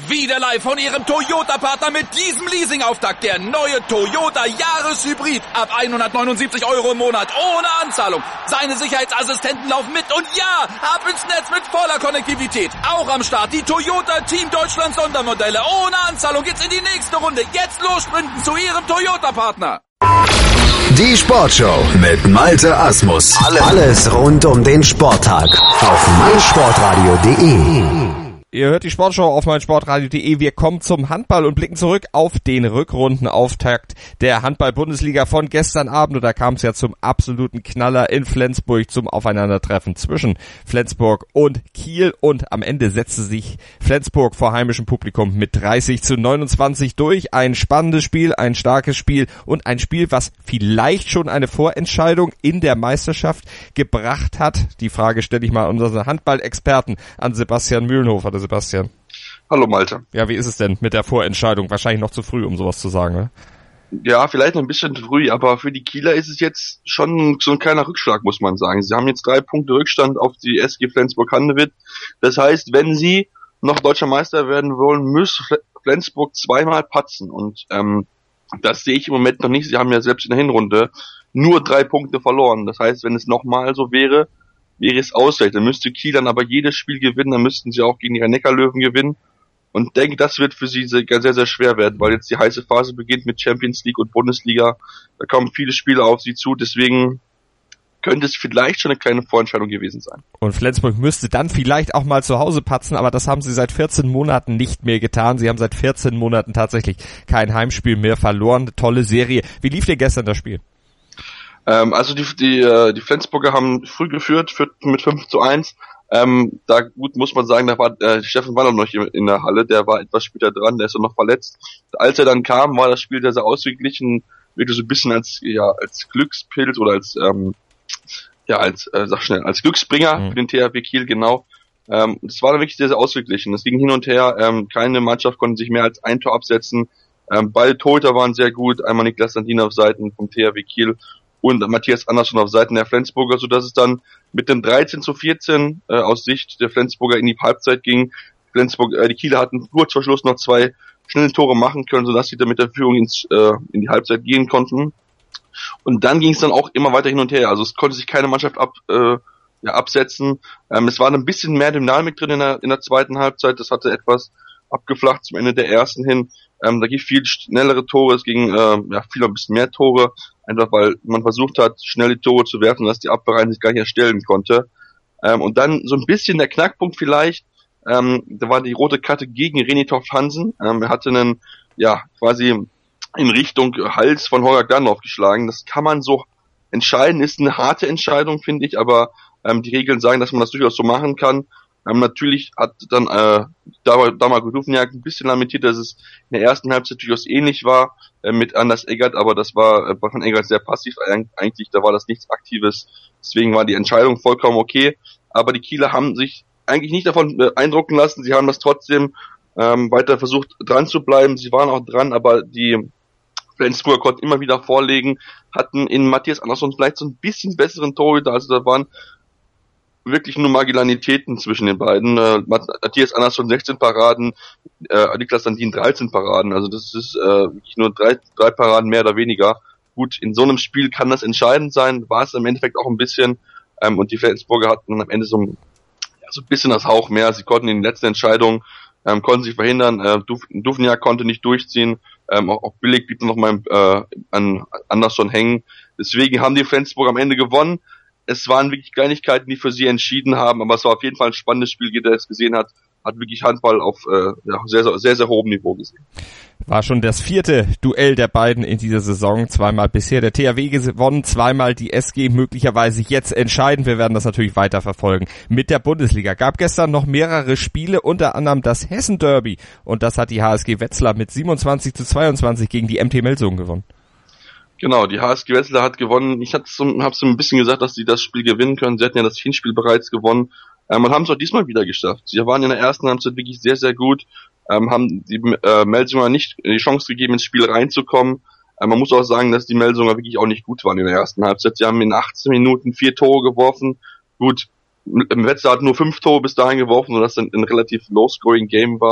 Wieder live von Ihrem Toyota-Partner mit diesem Leasing-Auftakt. Der neue Toyota Jahreshybrid. Ab 179 € im Monat. Ohne Anzahlung. Seine Sicherheitsassistenten laufen mit. Und ja, ab ins Netz mit voller Konnektivität. Auch am Start die Toyota Team Deutschland Sondermodelle. Ohne Anzahlung geht's in die nächste Runde. Jetzt los sprinten zu Ihrem Toyota-Partner. Die Sportshow mit Malte Asmus. Alles rund um den Sporttag auf meinsportradio.de. Ihr hört die Sportshow auf meinsportradio.de. Wir kommen zum Handball und blicken zurück auf den Rückrundenauftakt der Handball-Bundesliga von gestern Abend. Und da kam es ja zum absoluten Knaller in Flensburg, zum Aufeinandertreffen zwischen Flensburg und Kiel. Und am Ende setzte sich Flensburg vor heimischem Publikum mit 30-29 durch. Ein spannendes Spiel, ein starkes Spiel und ein Spiel, was vielleicht schon eine Vorentscheidung in der Meisterschaft gebracht hat. Die Frage stelle ich mal an unseren Handball-Experten, an Sebastian Mühlenhofer. Sebastian. Hallo Malte. Ja, wie ist es denn mit der Vorentscheidung? Wahrscheinlich noch zu früh, um sowas zu sagen, ne? Ja, vielleicht noch ein bisschen früh, aber für die Kieler ist es jetzt schon so ein kleiner Rückschlag, muss man sagen. Sie haben jetzt 3 Punkte Rückstand auf die SG Flensburg-Handewitt. Das heißt, wenn sie noch deutscher Meister werden wollen, muss Flensburg 2-mal patzen. Und das sehe ich im Moment noch nicht. Sie haben ja selbst in der Hinrunde nur 3 Punkte verloren. Das heißt, wenn es nochmal so wäre es auswärts. Dann müsste Kiel dann aber jedes Spiel gewinnen, dann müssten sie auch gegen die Rhein-Neckar-Löwen gewinnen. Und denke, das wird für sie sehr, sehr schwer werden, weil jetzt die heiße Phase beginnt mit Champions League und Bundesliga. Da kommen viele Spiele auf sie zu, deswegen könnte es vielleicht schon eine kleine Vorentscheidung gewesen sein. Und Flensburg müsste dann vielleicht auch mal zu Hause patzen, aber das haben sie seit 14 Monaten nicht mehr getan. Sie haben seit 14 Monaten tatsächlich kein Heimspiel mehr verloren. Eine tolle Serie. Wie lief dir gestern das Spiel? Also die Flensburger haben früh geführt mit 5-1. Da gut muss man sagen, da war Steffen Waller noch in der Halle, der war etwas später dran, der ist noch verletzt. Als er dann kam, war das Spiel sehr, sehr ausgeglichen, wirklich so ein bisschen als Glückspilz oder als Glücksbringer für den THW Kiel, genau. Das war dann wirklich sehr, sehr ausgeglichen. Es ging hin und her, keine Mannschaft konnte sich mehr als ein Tor absetzen. Beide Torhüter waren sehr gut, einmal Niklas Landin auf Seiten vom THW Kiel und Matthias Andersson auf Seiten der Flensburger, so dass es dann mit dem 13-14 aus Sicht der Flensburger in die Halbzeit ging. Die Kieler hatten kurz vor Schluss noch 2 schnelle Tore machen können, sodass sie dann mit der Führung in die Halbzeit gehen konnten. Und dann ging es dann auch immer weiter hin und her. Also es konnte sich keine Mannschaft absetzen. Es war ein bisschen mehr Dynamik drin in der zweiten Halbzeit. Das hatte etwas abgeflacht zum Ende der ersten hin. Da ging viel schnellere Tore, es ging viel ein bisschen mehr Tore, einfach weil man versucht hat, schnell die Tore zu werfen, dass die Abwehrreihe sich gar nicht erstellen konnte. Und dann so ein bisschen der Knackpunkt vielleicht, da war die rote Karte gegen René Toft-Hansen. Er hatte einen, quasi in Richtung Hals von Holger Glandorf geschlagen. Das kann man so entscheiden, ist eine harte Entscheidung, finde ich, aber die Regeln sagen, dass man das durchaus so machen kann. Natürlich hat dann Damar Gudufniak ein bisschen lamentiert, dass es in der ersten Halbzeit durchaus ähnlich war mit Anders Eggert, aber das war von Eggert sehr passiv eigentlich, da war das nichts Aktives, deswegen war die Entscheidung vollkommen okay, aber die Kieler haben sich eigentlich nicht davon beeindrucken lassen, sie haben das trotzdem weiter versucht dran zu bleiben, sie waren auch dran, aber die Flensburger konnten immer wieder vorlegen, hatten in Matthias Andersson vielleicht so ein bisschen besseren Torhüter, also da waren wirklich nur Marginalitäten zwischen den beiden. Matthias Andersson 16 Paraden, Niklas Landin 13 Paraden. Also das ist wirklich nur drei Paraden mehr oder weniger. Gut, in so einem Spiel kann das entscheidend sein, war es im Endeffekt auch ein bisschen. Und die Flensburger hatten am Ende so ein bisschen das Hauch mehr. Sie konnten in den letzten Entscheidungen, konnten sich verhindern. Duvniak konnte nicht durchziehen. Auch billig blieb noch mal an Andersson hängen. Deswegen haben die Flensburger am Ende gewonnen. Es waren wirklich Kleinigkeiten, die für sie entschieden haben, aber es war auf jeden Fall ein spannendes Spiel. Jeder, der es gesehen hat, hat wirklich Handball auf sehr, sehr, sehr hohem Niveau gesehen. War schon das 4. Duell der beiden in dieser Saison. 2-mal bisher der THW gewonnen, 2-mal die SG, möglicherweise jetzt entscheidend. Wir werden das natürlich weiter verfolgen mit der Bundesliga. Gab gestern noch mehrere Spiele, unter anderem das Hessen-Derby. Und das hat die HSG Wetzlar mit 27-22 gegen die MT Melsungen gewonnen. Genau, die HSG Wetzlar hat gewonnen. Ich hab's so ein bisschen gesagt, dass sie das Spiel gewinnen können. Sie hatten ja das Hinspiel bereits gewonnen. Und haben es auch diesmal wieder geschafft. Sie waren in der ersten Halbzeit wirklich sehr, sehr gut. Haben die Melsunger nicht die Chance gegeben, ins Spiel reinzukommen. Man muss auch sagen, dass die Melsunger wirklich auch nicht gut waren in der ersten Halbzeit. Sie haben in 18 Minuten 4 Tore geworfen. Gut, Wetzlar hat nur 5 Tore bis dahin geworfen, sodass es ein relativ low-scoring Game war.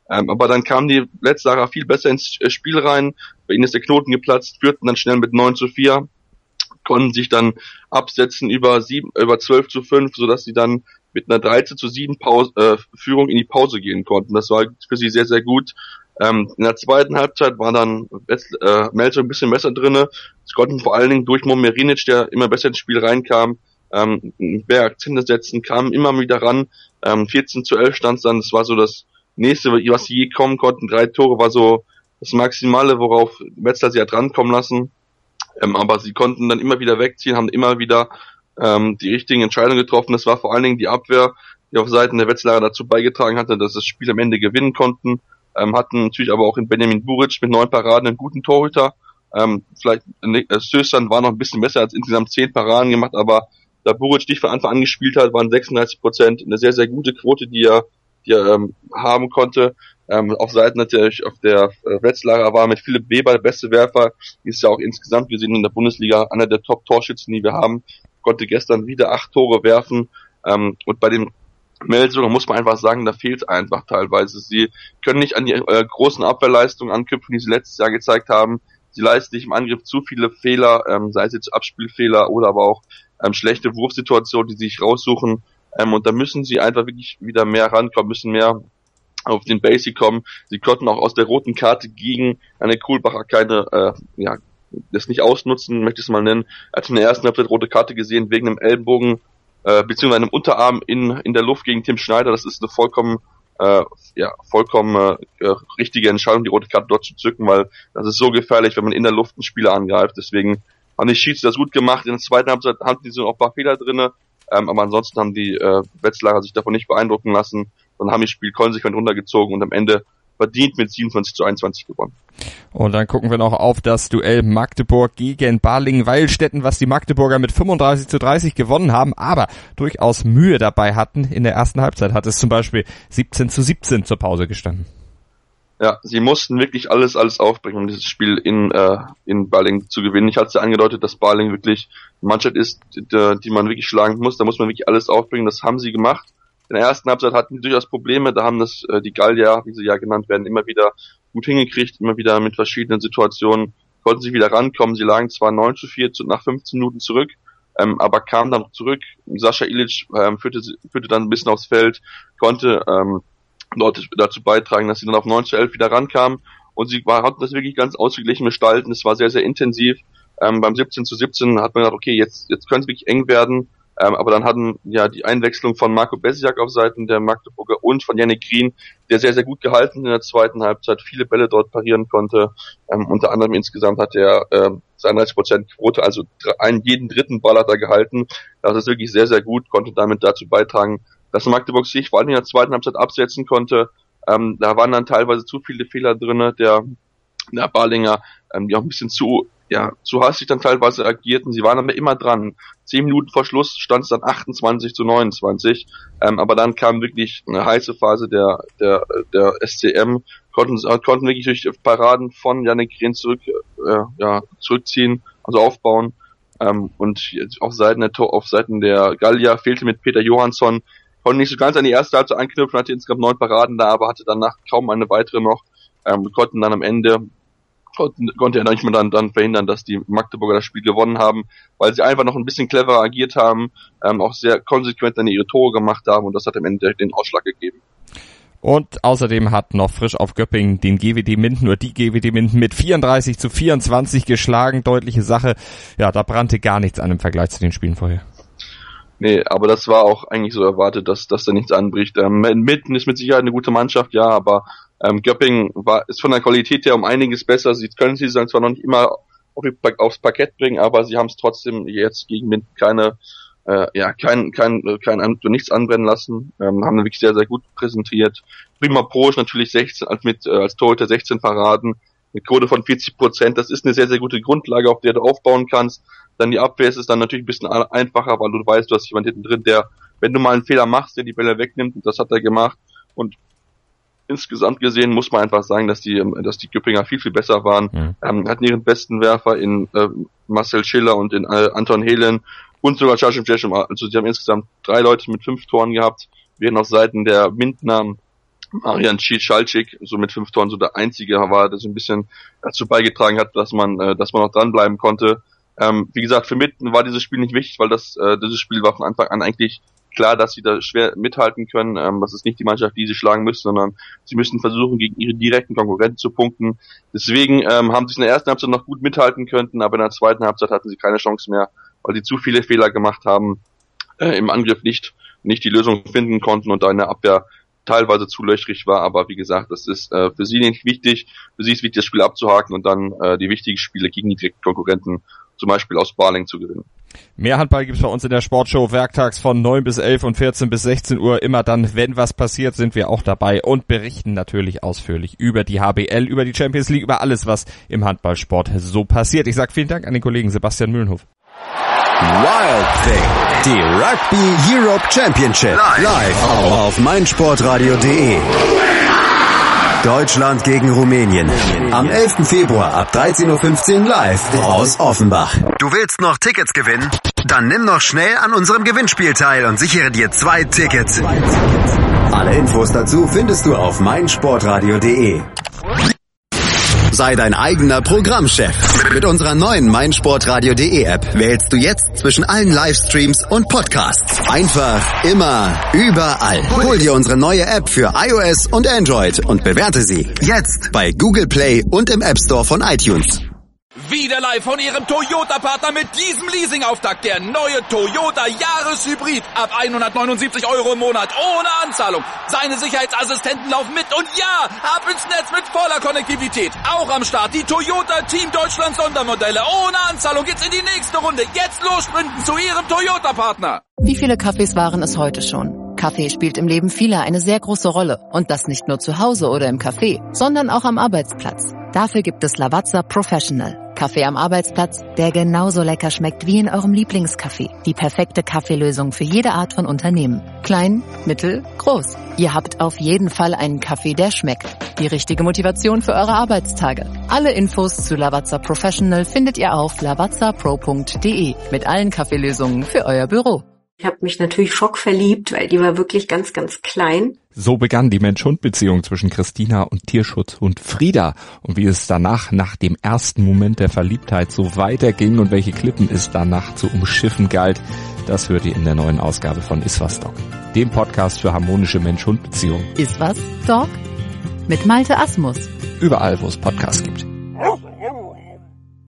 Aber dann kamen die Wetzlarer viel besser ins Spiel rein. Bei ihnen ist der Knoten geplatzt, führten dann schnell mit 9-4, konnten sich dann absetzen über 12-5, sodass sie dann mit einer 13-7 Führung in die Pause gehen konnten. Das war für sie sehr, sehr gut. In der zweiten Halbzeit war dann Melzer ein bisschen besser drinne. Sie konnten vor allen Dingen durch Momerinic, der immer besser ins Spiel reinkam, mehr Akzente setzen, kamen immer wieder ran. 14-11 stand es dann. Das war so das Nächste, was sie je kommen konnten. 3 Tore war so das Maximale, worauf Wetzlar sie hat rankommen lassen. Aber sie konnten dann immer wieder wegziehen, haben immer wieder die richtigen Entscheidungen getroffen. Das war vor allen Dingen die Abwehr, die auf Seiten der Wetzlarer dazu beigetragen hatte, dass das Spiel am Ende gewinnen konnten. Hatten natürlich aber auch in Benjamin Buric mit 9 Paraden einen guten Torhüter. Vielleicht Söstern war noch ein bisschen besser, als insgesamt 10 Paraden gemacht, aber da Buric nicht von Anfang an gespielt hat, waren 36%, eine sehr, sehr gute Quote, die er haben konnte. Auf Seiten natürlich auf der Wetzlarer war mit Philipp Weber der beste Werfer, ist ja auch insgesamt gesehen in der Bundesliga einer der Top-Torschützen, die wir haben, konnte gestern wieder 8 Tore werfen. Und bei den Melsunger muss man einfach sagen, da fehlt einfach teilweise. Sie können nicht an die großen Abwehrleistungen anknüpfen, die sie letztes Jahr gezeigt haben. Sie leisten sich im Angriff zu viele Fehler, sei es jetzt Abspielfehler oder aber auch schlechte Wurfsituationen, die sie sich raussuchen. Und da müssen sie einfach wirklich wieder mehr rankommen, müssen mehr auf den Basic kommen. Sie konnten auch aus der roten Karte gegen eine Kuhlbacher das nicht ausnutzen, möchte ich es mal nennen. Er hat in der ersten Halbzeit rote Karte gesehen wegen einem Ellenbogen beziehungsweise einem Unterarm in der Luft gegen Tim Schneider. Das ist eine vollkommen richtige Entscheidung, die rote Karte dort zu zücken, weil das ist so gefährlich, wenn man in der Luft einen Spieler angreift. Deswegen haben die Schiedsrichter das gut gemacht. In der zweiten Halbzeit haben die so noch ein paar Fehler drinne, aber ansonsten haben die Wetzlarer sich davon nicht beeindrucken lassen und haben das Spiel konsequent runtergezogen und am Ende verdient mit 27-21 gewonnen. Und dann gucken wir noch auf das Duell Magdeburg gegen Balingen-Weilstätten, was die Magdeburger mit 35-30 gewonnen haben, aber durchaus Mühe dabei hatten. In der ersten Halbzeit hat es zum Beispiel 17-17 zur Pause gestanden. Ja, sie mussten wirklich alles aufbringen, um dieses Spiel in Balingen zu gewinnen. Ich hatte es ja angedeutet, dass Balingen wirklich eine Mannschaft ist, die man wirklich schlagen muss. Da muss man wirklich alles aufbringen. Das haben sie gemacht. In der ersten Halbzeit hatten sie durchaus Probleme. Da haben das die Gallier, wie sie ja genannt werden, immer wieder gut hingekriegt, immer wieder mit verschiedenen Situationen, konnten sie wieder rankommen. Sie lagen zwar 9-4 nach 15 Minuten zurück, aber kamen dann zurück. Sascha Ilic führte dann ein bisschen aufs Feld, konnte dort dazu beitragen, dass sie dann auf 9-11 wieder rankamen und sie hatten das wirklich ganz ausgeglichen gestalten. Es war sehr, sehr intensiv. Beim 17-17 hat man gedacht, okay, jetzt könnte es wirklich eng werden. Aber dann hatten ja die Einwechslung von Marco Besiak auf Seiten der Magdeburger und von Yannick Green, der sehr, sehr gut gehalten in der zweiten Halbzeit, viele Bälle dort parieren konnte. Unter anderem insgesamt hat er 32% Quote, also jeden dritten Ball hat er gehalten. Das ist wirklich sehr, sehr gut, konnte damit dazu beitragen, dass Magdeburg sich vor allem in der zweiten Halbzeit absetzen konnte. Da waren dann teilweise zu viele Fehler drinne, der Balinger, die auch ein bisschen zu hastig dann teilweise agierten. Sie waren aber immer dran. 10 Minuten vor Schluss stand es dann 28-29. Aber dann kam wirklich eine heiße Phase der SCM, konnten wirklich durch Paraden von Yannick Green zurückziehen, also aufbauen. Und auf Seiten der Gallier fehlte mit Peter Johansson, konnte nicht so ganz an die erste Halbzeit anknüpfen, hatte insgesamt 9 Paraden da, aber hatte danach kaum eine weitere noch. Konnten dann am Ende konnte er nicht mehr dann verhindern, dass die Magdeburger das Spiel gewonnen haben, weil sie einfach noch ein bisschen cleverer agiert haben, auch sehr konsequent dann ihre Tore gemacht haben und das hat am Ende den Ausschlag gegeben. Und außerdem hat noch frisch auf Göppingen den GWD Minden oder die GWD Minden mit 34-24 geschlagen. Deutliche Sache. Ja, da brannte gar nichts an im Vergleich zu den Spielen vorher. Nee, aber das war auch eigentlich so erwartet, dass da nichts anbricht. Minden ist mit Sicherheit eine gute Mannschaft, ja, aber Göppingen ist von der Qualität her um einiges besser. Sie können sie zwar noch nicht immer aufs Parkett bringen, aber sie haben es trotzdem jetzt gegen Minden nichts anbrennen lassen. Haben wirklich sehr, sehr gut präsentiert. Prima Prosch natürlich 16 als Torhüter 16 Paraden, eine Quote von 40%. Das ist eine sehr, sehr gute Grundlage, auf der du aufbauen kannst. Dann die Abwehr ist es dann natürlich ein bisschen einfacher, weil du weißt, du hast jemanden hinten drin, der, wenn du mal einen Fehler machst, der die Bälle wegnimmt, und das hat er gemacht. Und insgesamt gesehen muss man einfach sagen, dass die Göppinger viel, viel besser waren. Hatten ihren besten Werfer in Marcel Schiller und in Anton Helen und sogar Charles Jeschum. Also sie haben insgesamt 3 Leute mit 5 Toren gehabt, während auf Seiten der Mindener Marian Cicalczyk, so mit 5 Toren so der einzige war, der so ein bisschen dazu beigetragen hat, dass man noch dranbleiben konnte. Wie gesagt, für Mitten war dieses Spiel nicht wichtig, weil dieses Spiel war von Anfang an eigentlich klar, dass sie da schwer mithalten können. Das ist nicht die Mannschaft, die sie schlagen müssen, sondern sie müssen versuchen, gegen ihre direkten Konkurrenten zu punkten. Deswegen haben sie in der ersten Halbzeit noch gut mithalten können, aber in der zweiten Halbzeit hatten sie keine Chance mehr, weil sie zu viele Fehler gemacht haben, im Angriff nicht die Lösung finden konnten und da in der Abwehr teilweise zu löchrig war. Aber wie gesagt, das ist für sie nicht wichtig. Für sie ist wichtig, das Spiel abzuhaken und dann die wichtigen Spiele gegen die direkten Konkurrenten, zum Beispiel aus Balingen, zu gewinnen. Mehr Handball gibt's bei uns in der Sportshow werktags von 9 bis 11 und 14 bis 16 Uhr. Immer dann, wenn was passiert, sind wir auch dabei und berichten natürlich ausführlich über die HBL, über die Champions League, über alles, was im Handballsport so passiert. Ich sage vielen Dank an den Kollegen Sebastian Mühlenhof. Wild Thing, die Rugby Europe Championship, live auf meinsportradio.de. Deutschland gegen Rumänien. Am 11. Februar ab 13.15 Uhr live aus Offenbach. Du willst noch Tickets gewinnen? Dann nimm noch schnell an unserem Gewinnspiel teil und sichere dir 2 Tickets. Alle Infos dazu findest du auf meinsportradio.de. Sei dein eigener Programmchef. Mit unserer neuen meinsportradio.de App wählst du jetzt zwischen allen Livestreams und Podcasts. Einfach, immer, überall. Hol dir unsere neue App für iOS und Android und bewerte sie jetzt bei Google Play und im App Store von iTunes. Wieder live von Ihrem Toyota-Partner mit diesem Leasing-Auftakt. Der neue Toyota Jahreshybrid. Ab 179 € im Monat. Ohne Anzahlung. Seine Sicherheitsassistenten laufen mit. Und ja, ab ins Netz mit voller Konnektivität. Auch am Start die Toyota Team Deutschland Sondermodelle. Ohne Anzahlung geht's in die nächste Runde. Jetzt los sprinten zu Ihrem Toyota-Partner. Wie viele Kaffees waren es heute schon? Kaffee spielt im Leben vieler eine sehr große Rolle. Und das nicht nur zu Hause oder im Café, sondern auch am Arbeitsplatz. Dafür gibt es Lavazza Professional. Kaffee am Arbeitsplatz, der genauso lecker schmeckt wie in eurem Lieblingscafé. Die perfekte Kaffeelösung für jede Art von Unternehmen. Klein, mittel, groß. Ihr habt auf jeden Fall einen Kaffee, der schmeckt. Die richtige Motivation für eure Arbeitstage. Alle Infos zu Lavazza Professional findet ihr auf lavazzapro.de mit allen Kaffeelösungen für euer Büro. Ich habe mich natürlich schockverliebt, weil die war wirklich ganz, ganz klein. So begann die Mensch-Hund-Beziehung zwischen Christina und Tierschutzhund Frieda. Und wie es danach, nach dem ersten Moment der Verliebtheit, so weiterging und welche Klippen es danach zu umschiffen galt, das hört ihr in der neuen Ausgabe von Iswas Dog, dem Podcast für harmonische Mensch-Hund-Beziehungen. Iswas Dog? Mit Malte Asmus. Überall, wo es Podcasts gibt.